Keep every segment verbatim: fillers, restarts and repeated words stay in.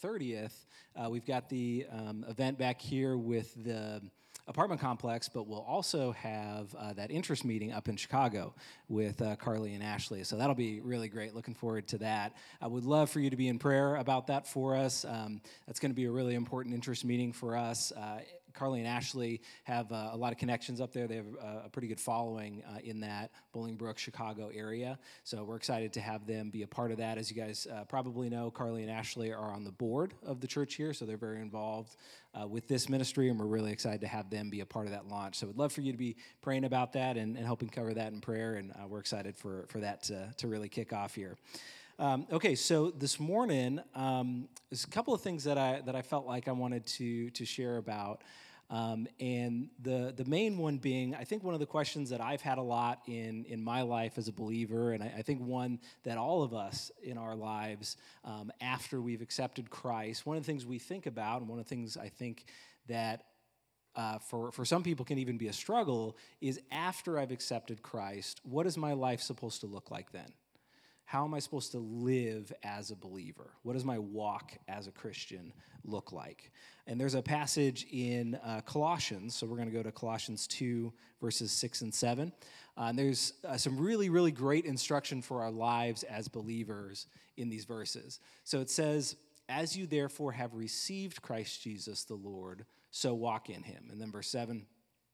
thirtieth, uh, we've got the um, event back here with the apartment complex, but we'll also have uh, that interest meeting up in Chicago with uh, Carly and Ashley. So that'll be really great. Looking forward to that. I would love for you to be in prayer about that for us. Um, that's going to be a really important interest meeting for us. Uh, Carly and Ashley have uh, a lot of connections up there. They have uh, a pretty good following uh, in that Bolingbrook, Chicago area. So we're excited to have them be a part of that. As you guys uh, probably know, Carly and Ashley are on the board of the church here, so they're very involved uh, with this ministry, and we're really excited to have them be a part of that launch. So we'd love for you to be praying about that and, and helping cover that in prayer, and uh, we're excited for, for that to, to really kick off here. Um, okay, so this morning, um, there's a couple of things that I that I felt like I wanted to to share about, um, and the the main one being, I think one of the questions that I've had a lot in in my life as a believer, and I, I think one that all of us in our lives um, after we've accepted Christ, one of the things we think about, and one of the things I think that uh, for for some people can even be a struggle, is after I've accepted Christ, what is my life supposed to look like then? How am I supposed to live as a believer? What does my walk as a Christian look like? And there's a passage in uh, Colossians, so we're going to go to Colossians two, verses six and seven. Uh, and there's uh, some really, really great instruction for our lives as believers in these verses. So it says, "As you therefore have received Christ Jesus the Lord, so walk in him." And then verse seven,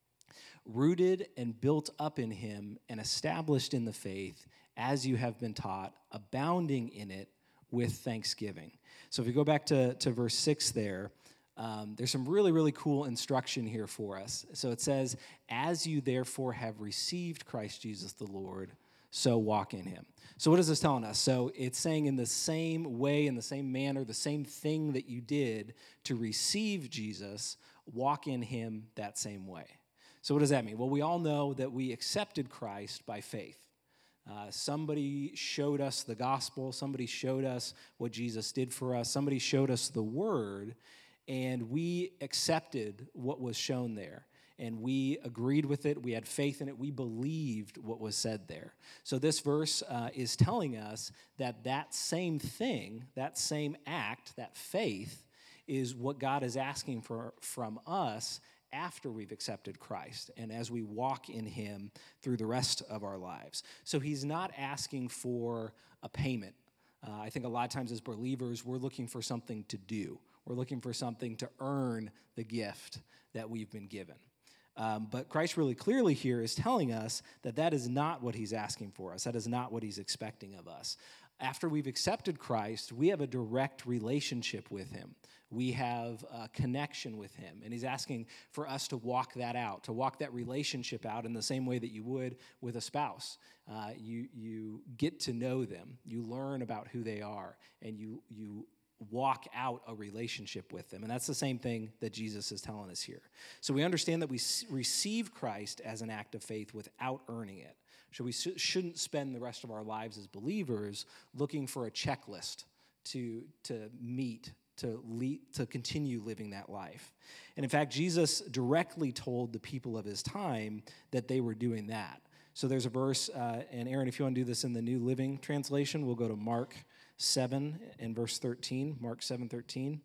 "Rooted and built up in him and established in the faith, as you have been taught, abounding in it with thanksgiving." So if you go back to, to verse six there, um, there's some really, really cool instruction here for us. So it says, "As you therefore have received Christ Jesus the Lord, so walk in him." So what is this telling us? So it's saying in the same way, in the same manner, the same thing that you did to receive Jesus, walk in him that same way. So what does that mean? Well, we all know that we accepted Christ by faith. Uh, somebody showed us the gospel. Somebody showed us what Jesus did for us. Somebody showed us the word, and we accepted what was shown there. And we agreed with it. We had faith in it. We believed what was said there. So this verse uh, is telling us that that same thing, that same act, that faith, is what God is asking for from us after we've accepted Christ and as we walk in him through the rest of our lives. So he's not asking for a payment. Uh, I think a lot of times as believers, we're looking for something to do. We're looking for something to earn the gift that we've been given. Um, but Christ really clearly here is telling us that that is not what he's asking for us. That is not what he's expecting of us. After we've accepted Christ, we have a direct relationship with him. We have a connection with him, and he's asking for us to walk that out, to walk that relationship out in the same way that you would with a spouse. Uh, you you get to know them, you learn about who they are, and you you walk out a relationship with them. And that's the same thing that Jesus is telling us here. So we understand that we receive Christ as an act of faith without earning it. So we shouldn't spend the rest of our lives as believers looking for a checklist to to meet, to lead, to continue living that life. And in fact, Jesus directly told the people of his time that they were doing that. So there's a verse, uh, and Aaron, if you want to do this in the New Living Translation, we'll go to Mark seven and verse thirteen, Mark seven thirteen.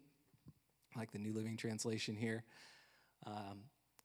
I like the New Living Translation here. Um,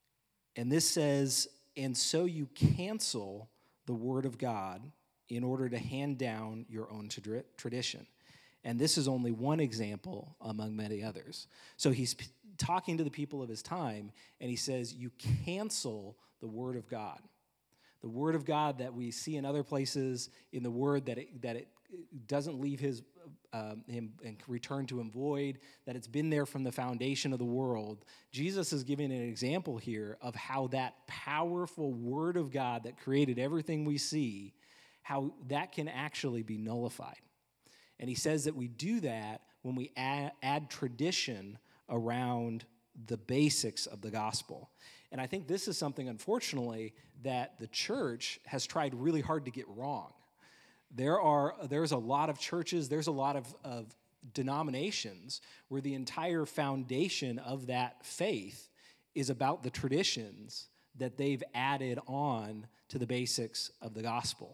and this says, "And so you cancel the word of God in order to hand down your own tra- tradition. And this is only one example among many others." So he's p- talking to the people of his time, and he says, you cancel the word of God. The word of God that we see in other places in the word, that it, that it doesn't leave his um, him and return to him void, that it's been there from the foundation of the world. Jesus is giving an example here of how that powerful word of God that created everything we see, how that can actually be nullified. And he says that we do that when we add, add tradition around the basics of the gospel. And I think this is something, unfortunately, that the church has tried really hard to get wrong. There are there's a lot of churches, there's a lot of, of denominations where the entire foundation of that faith is about the traditions that they've added on to the basics of the gospel.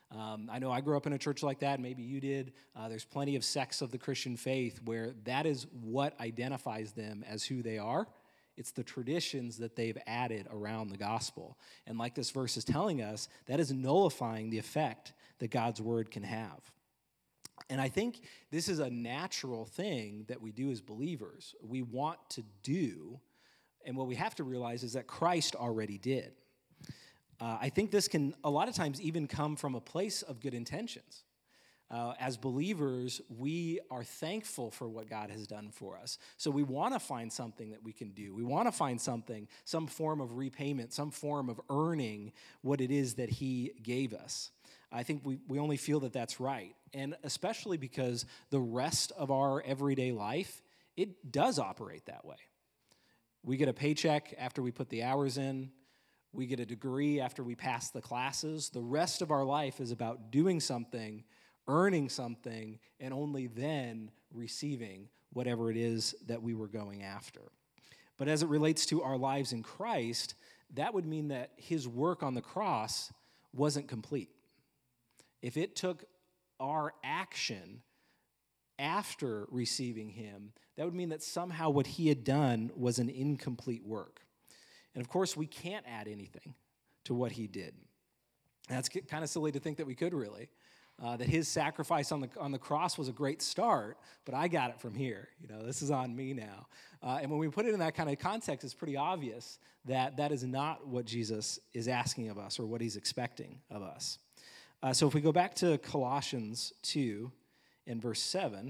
Um, I know I grew up in a church like that, maybe you did. Uh, there's plenty of sects of the Christian faith where that is what identifies them as who they are. It's the traditions that they've added around the gospel. And like this verse is telling us, that is nullifying the effect that God's word can have. And I think this is a natural thing that we do as believers. We want to do, and what we have to realize is that Christ already did. Uh, I think this can a lot of times even come from a place of good intentions. Uh, as believers, we are thankful for what God has done for us. So we want to find something that we can do. We want to find something, some form of repayment, some form of earning what it is that he gave us. I think we, we only feel that that's right. And especially because the rest of our everyday life, it does operate that way. We get a paycheck after we put the hours in. We get a degree after we pass the classes. The rest of our life is about doing something, earning something, and only then receiving whatever it is that we were going after. But as it relates to our lives in Christ, that would mean that his work on the cross wasn't complete. If it took our action after receiving him, that would mean that somehow what he had done was an incomplete work. And of course, we can't add anything to what he did. That's kind of silly to think that we could really. Uh, that his sacrifice on the on the cross was a great start, but I got it from here. You know, this is on me now. Uh, and when we put it in that kind of context, it's pretty obvious that that is not what Jesus is asking of us or what he's expecting of us. Uh, so if we go back to Colossians two in verse seven,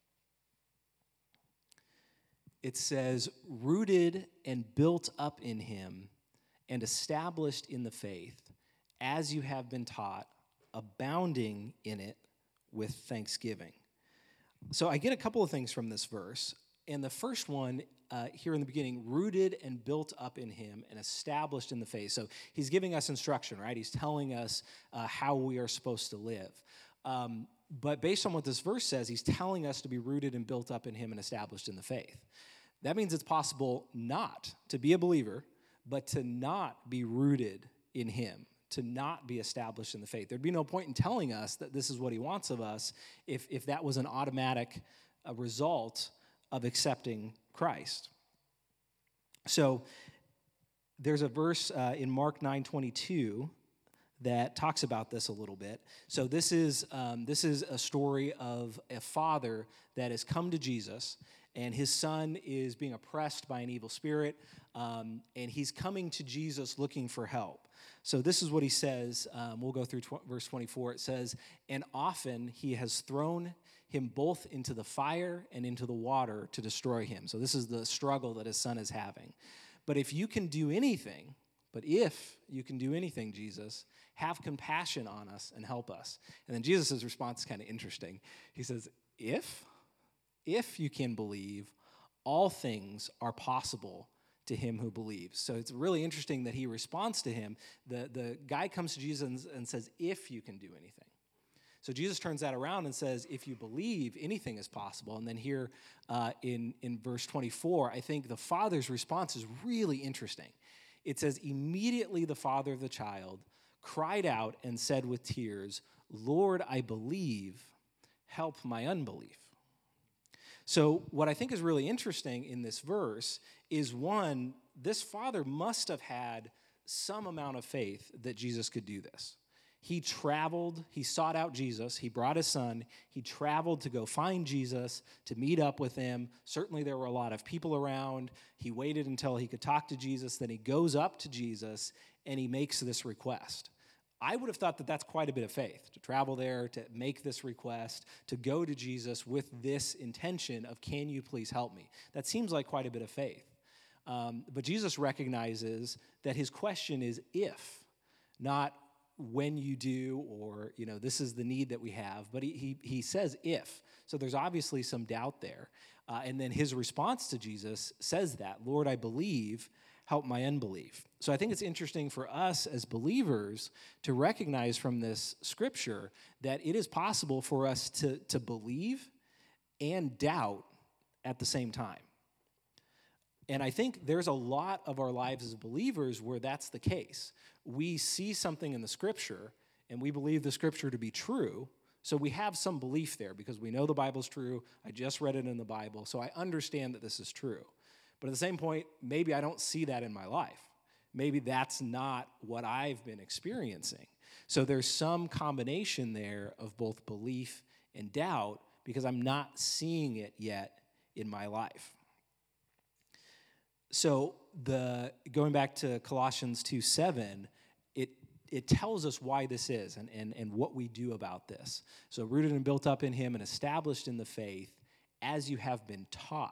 it says, rooted and built up in him and established in the faith, as you have been taught, abounding in it with thanksgiving. So I get a couple of things from this verse. And the first one, uh, here in the beginning, rooted and built up in him and established in the faith. So he's giving us instruction, right? He's telling us uh, how we are supposed to live. Um, but based on what this verse says, he's telling us to be rooted and built up in him and established in the faith. That means it's possible not to be a believer, but to not be rooted in him, to not be established in the faith. There'd be no point in telling us that this is what he wants of us if, if that was an automatic uh, result of accepting Christ. So there's a verse uh, in Mark nine twenty-two that talks about this a little bit. So this is um, this is a story of a father that has come to Jesus, and his son is being oppressed by an evil spirit, um, and he's coming to Jesus looking for help. So this is what he says. Um, we'll go through tw- verse twenty-four. It says, and often he has thrown him both into the fire and into the water to destroy him. So this is the struggle that his son is having. But if you can do anything, but if you can do anything, Jesus, have compassion on us and help us. And then Jesus' response is kind of interesting. He says, if, if you can believe, all things are possible to him who believes. So it's really interesting that he responds to him. The, the guy comes to Jesus and, and says, if you can do anything. So Jesus turns that around and says, if you believe, anything is possible. And then here uh, in, in verse twenty-four, I think the father's response is really interesting. It says, immediately the father of the child cried out and said with tears, Lord, I believe, help my unbelief. So what I think is really interesting in this verse is, one, this father must have had some amount of faith that Jesus could do this. He traveled, he sought out Jesus, he brought his son, he traveled to go find Jesus, to meet up with him. Certainly there were a lot of people around. He waited until he could talk to Jesus, then he goes up to Jesus and he makes this request. I would have thought that that's quite a bit of faith, to travel there, to make this request, to go to Jesus with this intention of, can you please help me? That seems like quite a bit of faith. Um, but Jesus recognizes that his question is if, not when you do, or, you know, this is the need that we have, but he he, he says if. So there's obviously some doubt there. Uh, and then his response to Jesus says that, Lord, I believe, help my unbelief. So I think it's interesting for us as believers to recognize from this scripture that it is possible for us to, to believe and doubt at the same time. And I think there's a lot of our lives as believers where that's the case. We see something in the scripture, and we believe the scripture to be true. So we have some belief there because we know the Bible's true. I just read it in the Bible, so I understand that this is true. But at the same point, maybe I don't see that in my life. Maybe that's not what I've been experiencing. So there's some combination there of both belief and doubt because I'm not seeing it yet in my life. So the going back to Colossians two seven, it it tells us why this is and, and, and what we do about this. So rooted and built up in him and established in the faith as you have been taught.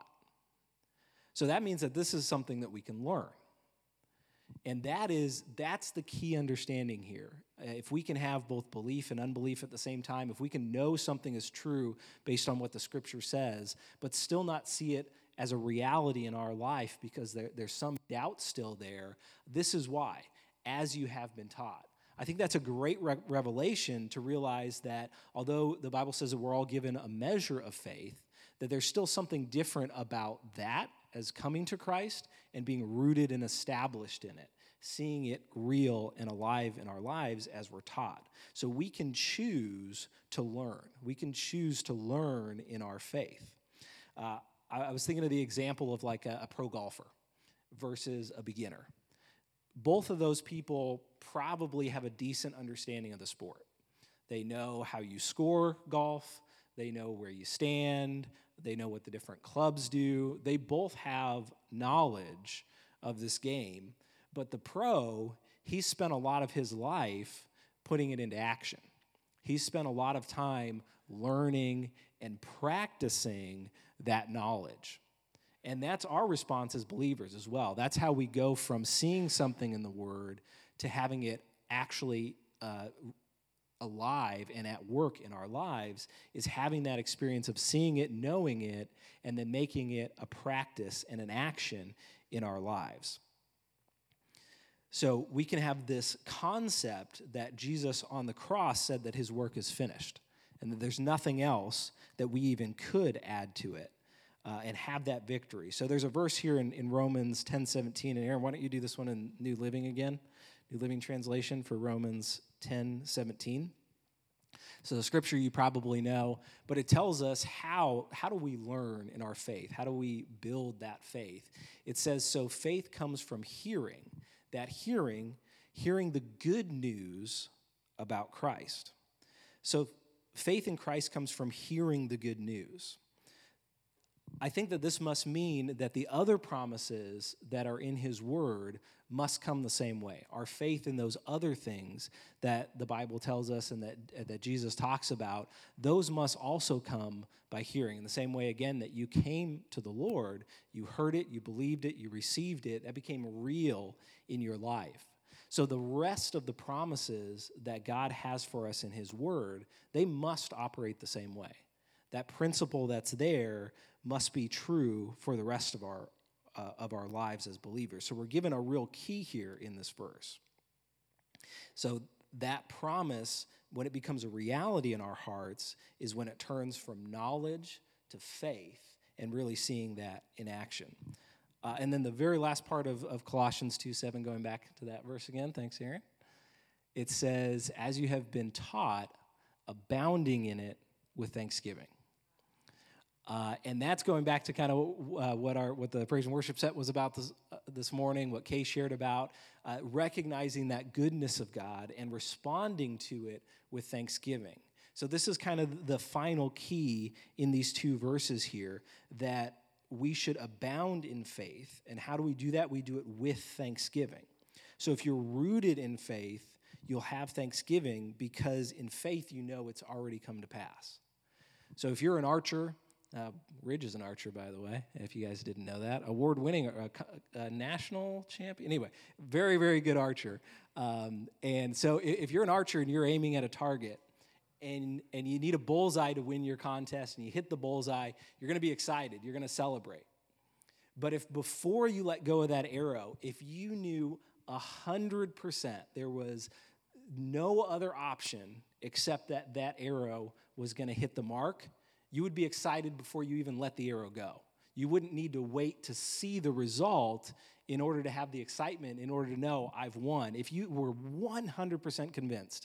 So that means that this is something that we can learn. And that is, that's the key understanding here. Uh, if we can have both belief and unbelief at the same time, if we can know something is true based on what the scripture says, but still not see it as a reality in our life because there, there's some doubt still there, this is why, as you have been taught. I think that's a great re- revelation to realize that although the Bible says that we're all given a measure of faith, that there's still something different about that as coming to Christ and being rooted and established in it, seeing it real and alive in our lives as we're taught. So we can choose to learn. We can choose to learn in our faith. Uh, I, I was thinking of the example of like a, a pro golfer versus a beginner. Both of those people probably have a decent understanding of the sport. They know how you score golf. They know where you stand. They know what the different clubs do. They both have knowledge of this game. But the pro, he spent a lot of his life putting it into action. He spent a lot of time learning and practicing that knowledge. And that's our response as believers as well. That's how we go from seeing something in the Word to having it actually uh, alive and at work in our lives, is having that experience of seeing it, knowing it, and then making it a practice and an action in our lives. So we can have this concept that Jesus on the cross said that his work is finished and that there's nothing else that we even could add to it uh, and have that victory. So there's a verse here in, in Romans ten seventeen. And Aaron, why don't you do this one in New Living again? New Living Translation for Romans ten seventeen. So the scripture you probably know, but it tells us how, how do we learn in our faith? How do we build that faith? It says, so faith comes from hearing. That hearing, hearing the good news about Christ. So faith in Christ comes from hearing the good news. I think that this must mean that the other promises that are in his word must come the same way. Our faith in those other things that the Bible tells us and that, that Jesus talks about, those must also come by hearing. In the same way, again, that you came to the Lord, you heard it, you believed it, you received it, that became real in your life. So the rest of the promises that God has for us in his word, they must operate the same way. That principle that's there must be true for the rest of our uh, of our lives as believers. So we're given a real key here in this verse. So that promise, when it becomes a reality in our hearts, is when it turns from knowledge to faith and really seeing that in action. Uh, and then the very last part of, of Colossians two seven, going back to that verse again, thanks, Aaron. It says, as you have been taught, abounding in it with thanksgiving. Uh, and that's going back to kind of uh, what our what the praise and worship set was about this, uh, this morning, what Kay shared about, uh, recognizing that goodness of God and responding to it with thanksgiving. So this is kind of the final key in these two verses here, that we should abound in faith. And how do we do that? We do it with thanksgiving. So if you're rooted in faith, you'll have thanksgiving because in faith you know it's already come to pass. So if you're an archer, Uh, Ridge is an archer, by the way, if you guys didn't know that. Award-winning, a, a national champion. Anyway, very, very good archer. Um, and so if you're an archer and you're aiming at a target and, and you need a bullseye to win your contest and you hit the bullseye, you're going to be excited. You're going to celebrate. But if before you let go of that arrow, if you knew one hundred percent there was no other option except that that arrow was going to hit the mark, you would be excited before you even let the arrow go. You wouldn't need to wait to see the result in order to have the excitement, in order to know I've won. If you were one hundred percent convinced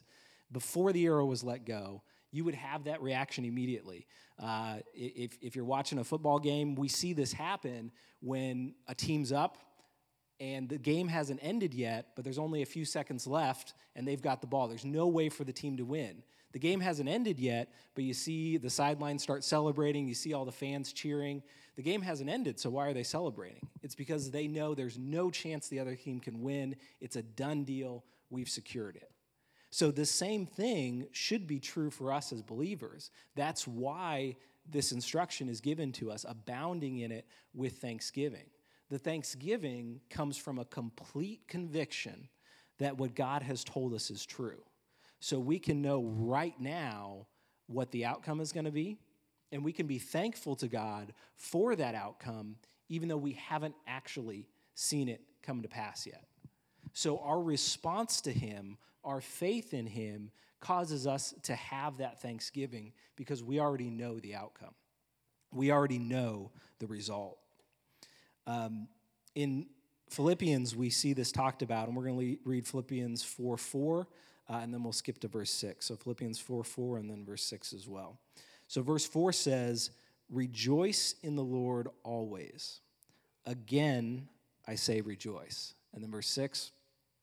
before the arrow was let go, you would have that reaction immediately. Uh, if, if you're watching a football game, we see this happen when a team's up and the game hasn't ended yet, but there's only a few seconds left, and they've got the ball. There's no way for the team to win. The game hasn't ended yet, but you see the sidelines start celebrating. You see all the fans cheering. The game hasn't ended, so why are they celebrating? It's because they know there's no chance the other team can win. It's a done deal. We've secured it. So the same thing should be true for us as believers. That's why this instruction is given to us, abounding in it with thanksgiving. The thanksgiving comes from a complete conviction that what God has told us is true. So we can know right now what the outcome is going to be, and we can be thankful to God for that outcome, even though we haven't actually seen it come to pass yet. So our response to him, our faith in him, causes us to have that thanksgiving because we already know the outcome. We already know the result. Um, in Philippians, we see this talked about, and we're going to le- read Philippians four four, uh, and then we'll skip to verse six. So Philippians four four and then verse six as well. So verse four says, "Rejoice in the Lord always. Again, I say rejoice." And then verse six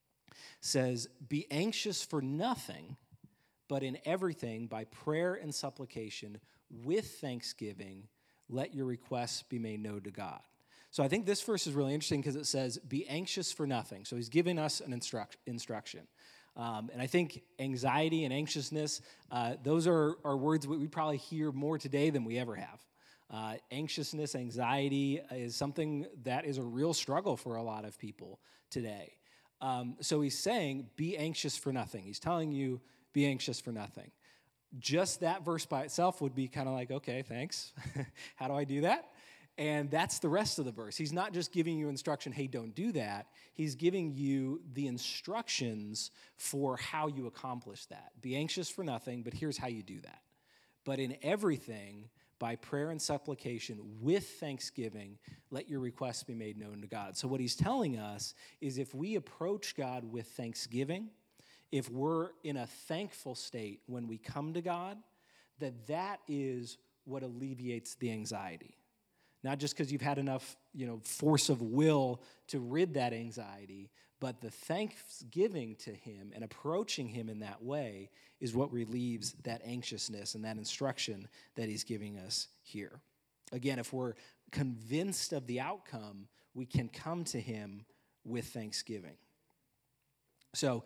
says, "Be anxious for nothing, but in everything by prayer and supplication with thanksgiving, let your requests be made known to God." So I think this verse is really interesting because it says, be anxious for nothing. So he's giving us an instruct, instruction. Um, and I think anxiety and anxiousness, uh, those are, are words we probably hear more today than we ever have. Uh, anxiousness, anxiety is something that is a real struggle for a lot of people today. Um, so he's saying, be anxious for nothing. He's telling you, be anxious for nothing. Just that verse by itself would be kind of like, okay, thanks. How do I do that? And that's the rest of the verse. He's not just giving you instruction, hey, don't do that. He's giving you the instructions for how you accomplish that. Be anxious for nothing, but here's how you do that. But in everything, by prayer and supplication, with thanksgiving, let your requests be made known to God. So what he's telling us is if we approach God with thanksgiving, if we're in a thankful state when we come to God, that that is what alleviates the anxiety. Not just because you've had enough, you know, force of will to rid that anxiety, but the thanksgiving to him and approaching him in that way is what relieves that anxiousness and that instruction that he's giving us here. Again, if we're convinced of the outcome, we can come to him with thanksgiving. So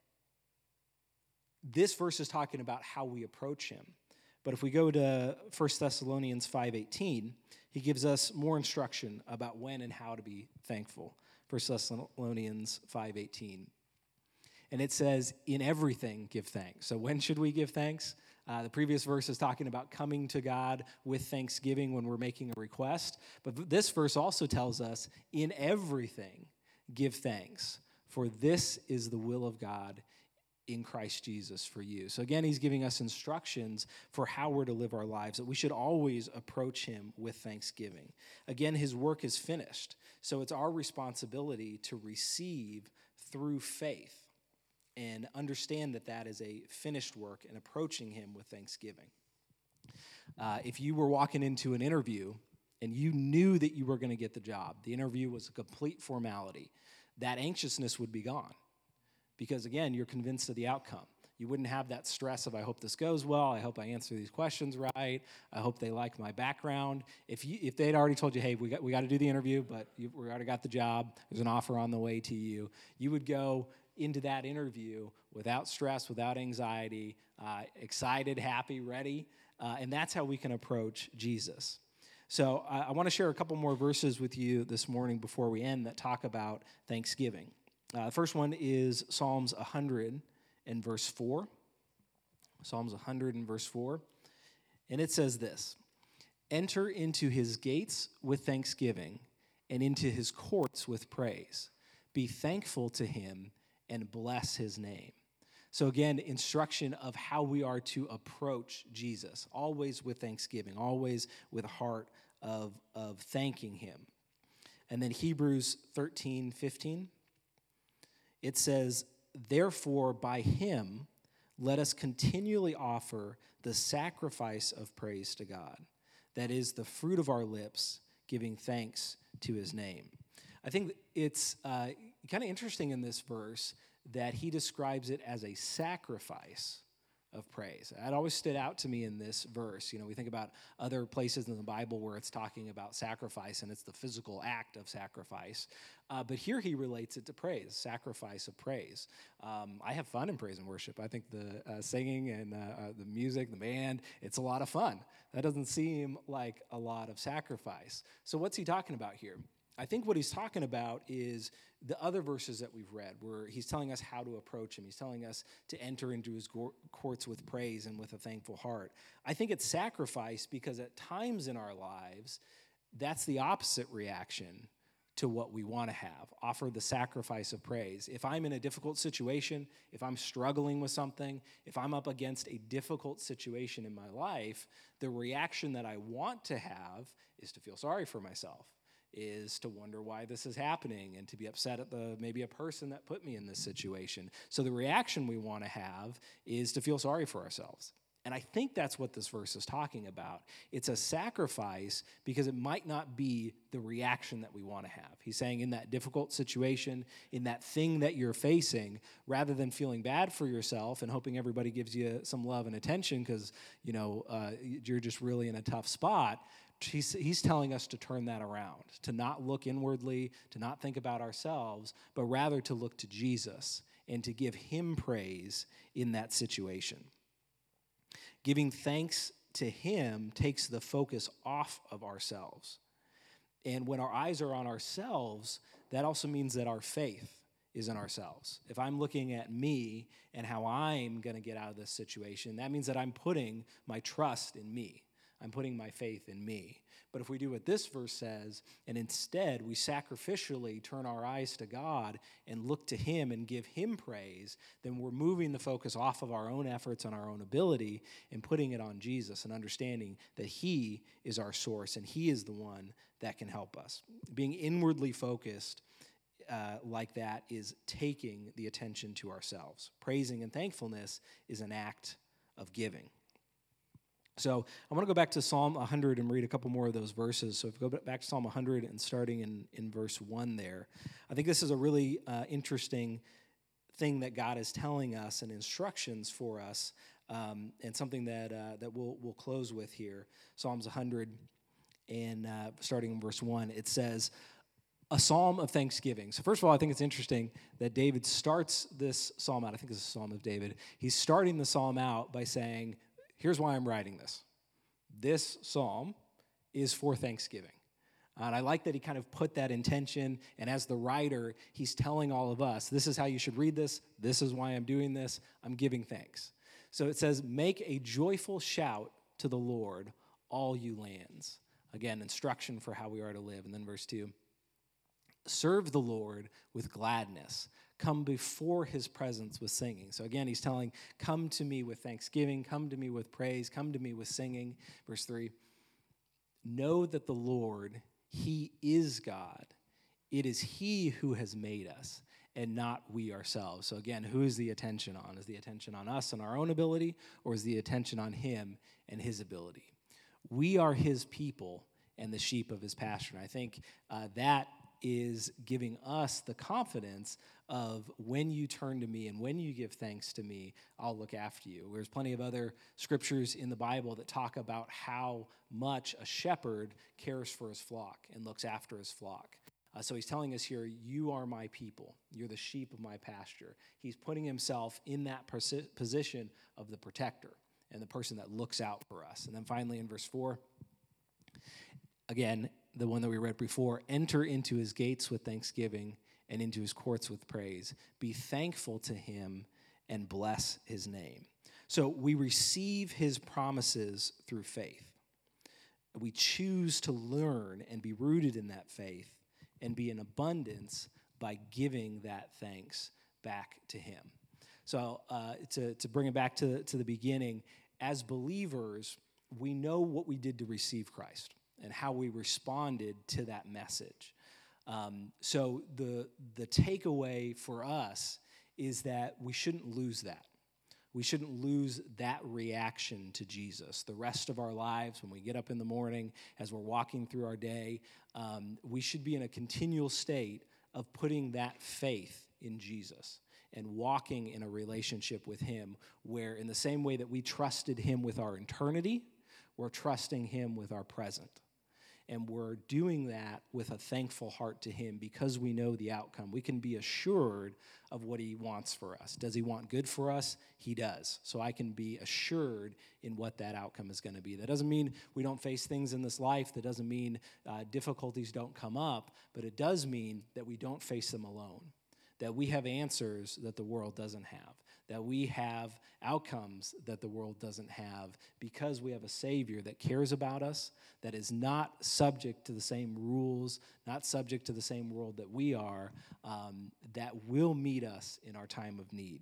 this verse is talking about how we approach him. But if we go to First Thessalonians five eighteen, he gives us more instruction about when and how to be thankful. First Thessalonians five eighteen. And it says, in everything give thanks. So when should we give thanks? Uh, the previous verse is talking about coming to God with thanksgiving when we're making a request. But this verse also tells us, in everything give thanks, for this is the will of God in Christ Jesus for you. So again, he's giving us instructions for how we're to live our lives, that we should always approach him with thanksgiving. Again, his work is finished. So it's our responsibility to receive through faith and understand that that is a finished work and approaching him with thanksgiving. Uh, if you were walking into an interview and you knew that you were going to get the job, the interview was a complete formality, that anxiousness would be gone. Because, again, you're convinced of the outcome. You wouldn't have that stress of, I hope this goes well, I hope I answer these questions right, I hope they like my background. If you, if they'd already told you, hey, we got, we got to do the interview, but you, we already got the job, there's an offer on the way to you, you would go into that interview without stress, without anxiety, uh, excited, happy, ready, uh, and that's how we can approach Jesus. So uh, I want to share a couple more verses with you this morning before we end that talk about thanksgiving. Uh, the first one is Psalms one hundred and verse four. Psalms one hundred and verse four. And it says this, enter into his gates with thanksgiving and into his courts with praise. Be thankful to him and bless his name. So again, instruction of how we are to approach Jesus, always with thanksgiving, always with a heart of, of thanking him. And then Hebrews thirteen fifteen. It says, therefore, by him, let us continually offer the sacrifice of praise to God. That is the fruit of our lips, giving thanks to his name. I think it's uh, kind of interesting in this verse that he describes it as a sacrifice of praise. That always stood out to me in this verse. You know, we think about other places in the Bible where it's talking about sacrifice and it's the physical act of sacrifice. Uh, but here he relates it to praise, sacrifice of praise. Um, I have fun in praise and worship. I think the uh, singing and uh, uh, the music, the band, it's a lot of fun. That doesn't seem like a lot of sacrifice. So what's he talking about here? I think what he's talking about is the other verses that we've read, where he's telling us how to approach him. He's telling us to enter into his courts with praise and with a thankful heart. I think it's sacrifice because at times in our lives, that's the opposite reaction to what we want to have. Offer the sacrifice of praise. If I'm in a difficult situation, if I'm struggling with something, if I'm up against a difficult situation in my life, the reaction that I want to have is to feel sorry for myself, is to wonder why this is happening and to be upset at the maybe a person that put me in this situation. So the reaction we want to have is to feel sorry for ourselves. And I think that's what this verse is talking about. It's a sacrifice because it might not be the reaction that we want to have. He's saying in that difficult situation, in that thing that you're facing, rather than feeling bad for yourself and hoping everybody gives you some love and attention because, you know, uh, you're just really in a tough spot, He's, he's telling us to turn that around, to not look inwardly, to not think about ourselves, but rather to look to Jesus and to give him praise in that situation. Giving thanks to him takes the focus off of ourselves. And when our eyes are on ourselves, that also means that our faith is in ourselves. If I'm looking at me and how I'm going to get out of this situation, that means that I'm putting my trust in me. I'm putting my faith in me. But if we do what this verse says, and instead we sacrificially turn our eyes to God and look to him and give him praise, then we're moving the focus off of our own efforts and our own ability and putting it on Jesus and understanding that he is our source and he is the one that can help us. Being inwardly focused uh, like that is taking the attention to ourselves. Praising and thankfulness is an act of giving. So I want to go back to Psalm one hundred and read a couple more of those verses. So if we go back to Psalm one hundred and starting in, in verse one there, I think this is a really uh, interesting thing that God is telling us and instructions for us, um, and something that uh, that we'll we'll close with here. Psalms one hundred and uh, starting in verse one, it says, a psalm of thanksgiving. So first of all, I think it's interesting that David starts this psalm out. I think it's a psalm of David. He's starting the psalm out by saying, here's why I'm writing this. This psalm is for thanksgiving. And I like that he kind of put that intention, and as the writer, he's telling all of us, this is how you should read this, this is why I'm doing this, I'm giving thanks. So it says, make a joyful shout to the Lord, all you lands. Again, instruction for how we are to live. And then verse two, serve the Lord with gladness. Come before his presence with singing. So again, he's telling, come to me with thanksgiving, come to me with praise, come to me with singing. Verse three, know that the Lord, he is God. It is he who has made us and not we ourselves. So again, who is the attention on? Is the attention on us and our own ability, or is the attention on him and his ability? We are his people and the sheep of his pasture. And I think uh, that is giving us the confidence of when you turn to me and when you give thanks to me, I'll look after you. There's plenty of other scriptures in the Bible that talk about how much a shepherd cares for his flock and looks after his flock. Uh, so he's telling us here, you are my people. You're the sheep of my pasture. He's putting himself in that posi- position of the protector and the person that looks out for us. And then finally in verse four, again, the one that we read before, enter into his gates with thanksgiving and into his courts with praise. Be thankful to him and bless his name. So we receive his promises through faith. We choose to learn and be rooted in that faith and be in abundance by giving that thanks back to him. So uh, to, to bring it back to, to the beginning, as believers, we know what we did to receive Christ and how we responded to that message. Um, so the the takeaway for us is that we shouldn't lose that. we shouldn't lose that reaction to Jesus. The rest of our lives, when we get up in the morning, as we're walking through our day, um, we should be in a continual state of putting that faith in Jesus and walking in a relationship with him where, in the same way that we trusted him with our eternity, we're trusting him with our present. And we're doing that with a thankful heart to him because we know the outcome. We can be assured of what he wants for us. Does he want good for us? He does. So I can be assured in what that outcome is going to be. That doesn't mean we don't face things in this life. That doesn't mean uh, difficulties don't come up. But it does mean that we don't face them alone. That we have answers that the world doesn't have. That we have outcomes that the world doesn't have because we have a Savior that cares about us, that is not subject to the same rules, not subject to the same world that we are, um, that will meet us in our time of need.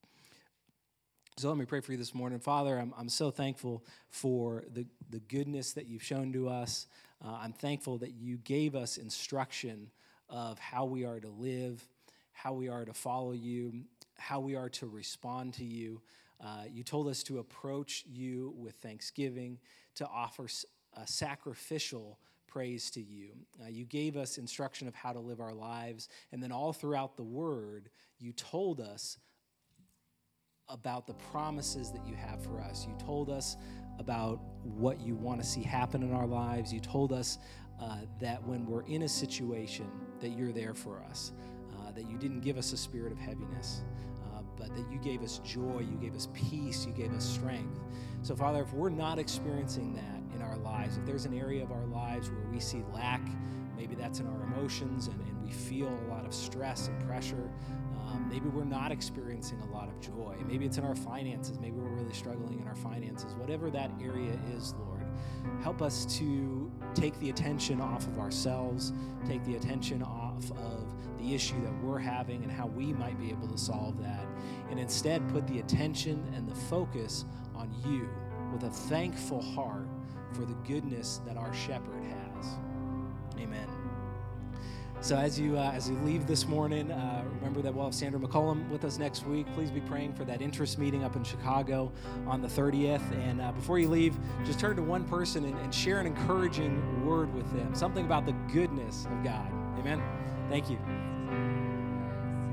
So let me pray for you this morning. Father, I'm, I'm so thankful for the, the goodness that you've shown to us. Uh, I'm thankful that you gave us instruction of how we are to live, how we are to follow you, how we are to respond to you. Uh, you told us to approach you with thanksgiving, to offer a sacrificial praise to you. Uh, you gave us instruction of how to live our lives, and then all throughout the Word, you told us about the promises that you have for us. You told us about what you want to see happen in our lives. You told us uh, that when we're in a situation, that you're there for us, uh, that you didn't give us a spirit of heaviness, but that you gave us joy, you gave us peace, you gave us strength. So, Father, if we're not experiencing that in our lives, if there's an area of our lives where we see lack, maybe that's in our emotions and, and we feel a lot of stress and pressure, um, maybe we're not experiencing a lot of joy. Maybe it's in our finances. Maybe we're really struggling in our finances. Whatever that area is, Lord, help us to take the attention off of ourselves, take the attention off of the issue that we're having and how we might be able to solve that, and instead put the attention and the focus on you with a thankful heart for the goodness that our shepherd has. Amen. So as you uh, as you leave this morning, uh, remember that we'll have Sandra McCollum with us next week. Please be praying for that interest meeting up in Chicago on the thirtieth. And uh, before you leave, just turn to one person and, and share an encouraging word with them, something about the goodness of God. Amen. Thank you.